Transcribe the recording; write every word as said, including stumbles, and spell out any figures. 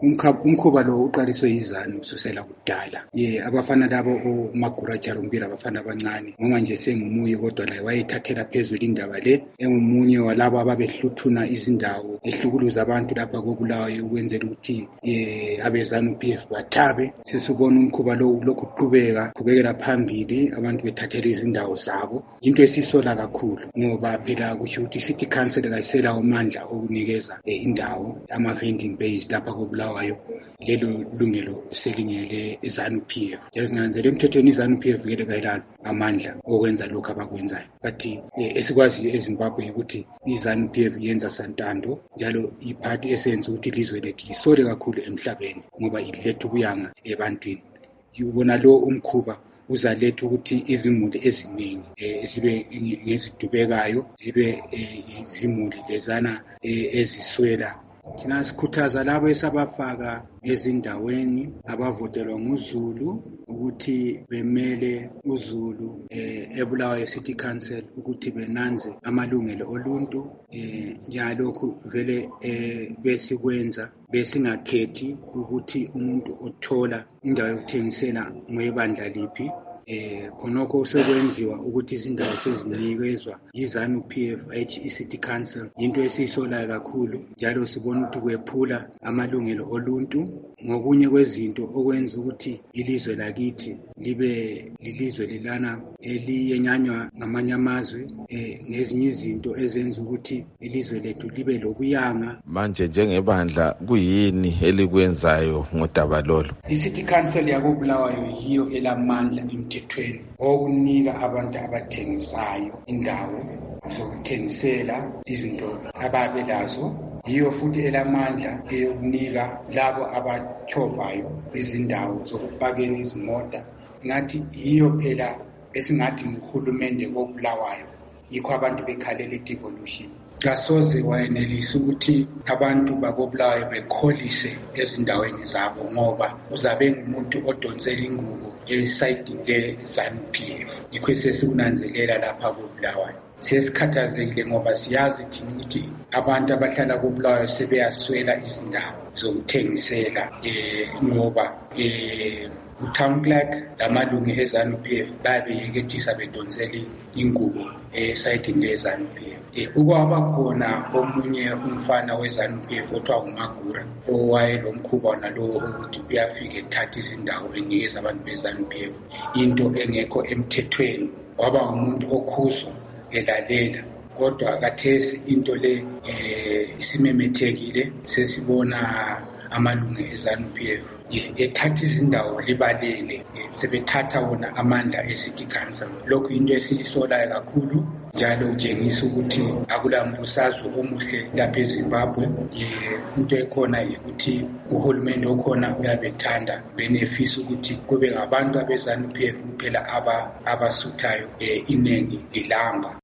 umkhuba lo uqaliswe izanu ususela kudala. Ye abafana labo uMagura Charumbira abafana abancane noma nje sengumuye kodwa la wayethathela phezulu indaba le engumunye walabo ababehluthuna izindawo ehlukuluza abantu lapha koBulawayo ukwenzela ukuthi abezanu P F bathabe. Sesibona umkhuba lo lokhu uqhubeka qhubekela phambili abantu bethathela izindawo zabo. Into esisola kakhulu ngoba phela kusho ukuthi City Council kayisela amandla okunikeza indawo ama vending base lapha koBulawayo. Lelo lungelo selingele izanu P F. Njenganzela emthethweni izanu P F ngeke kayilalo amandla okwenza lokho abakwenzayo. But esikwazi eZimbabwe ukuthi izanu P F yenza santando njalo iphathi esenza ukuthi ilizwe lethu lisole kakhulu emhlabeni ngoba iletha ubuyanga ebantwini. Yibona lo umkhuba uzaletha ukuthi izimuli eziningi zibe ngezidubekayo zibe izimuli lezana eziswela. Thina sikhuthaza labo esabafaka ezindaweni abavotelwa nguZulu ukuthi bemele uZulu eBulawayo City Council ukuthi benanze amalungelo oluntu njalokho vele besikwenza besingakhethi ukuthi umuntu othola indawo yokuthengisela ngoyebandla liphi. Eh khonokho sekwenziwa ukuthi izindawo sezinikezwa izanu P F H iCity Council into esisolayo kakhulu njalo sibona ukuthi kwephula amalungelo oluntu ngokunye kwezinto okwenza ukuthi ilizwe lakithi libe lilizwe lilana eliyenyanywa ngamanye amazwe ngezinye izinto ezenza ukuthi ilizwe lethu libe lobuyanga. Manje njengebandla kuyini elikwenzayo ngodaba lolo? iCity Council yakoBulawayo yiyo elamandla emthethweni okunika abantu abathengisayo indawo zokuthengisela izinto ababelazo. Yiyo futhi elamandla eyokunika labo abachovayo izindawo zokupakela izimota. Ngathi yiyo phela esingathi nguhulumende koBulawayo yikho abantu bekhalela i-devolution. Kasoze wayenelisa ukuthi abantu bakoBulawayo bekholise ezindaweni zabo ngoba uzabe ngumuntu odonsela ingubo esayidini leZanu P F. Yikho esesikunanzelela lapha koBulawayo. Sesikhathazekile ngoba siyazi thina ukuthi abantu abahlala koBulawayo sebeyaswela izindawo zokuthengisela eh ngoba eh uTown Clerk lamalungu eZanu P F babeyekethisa bedonsela ingubo esayidini leZanu P F. Eh ukwaba khona omunye umfana weZanu P F othiwa uMagura owayelomkhuba nalo ukuthi uyafika ethatha izindawo enikeza abantu beZanu P F into engekho emthethweni waba umuntu okhuzwa elalela. Kodwa kathesi into le eh isimemethekile sesibona amalungu eZanu P F ethatha izindawo libalele sebethatha wona amandla eCity Council. Lokhu into esiyisolayo kakhulu njalo utshengisa ukuthi akulambusazwe omuhle lapha eZimbabwe. Into ekhona ukuthi uhulumende okhona uyabethanda benefisa ukuthi kube ngabantu abeZanu P F kuphela aba abasuthayo inengi lilamba.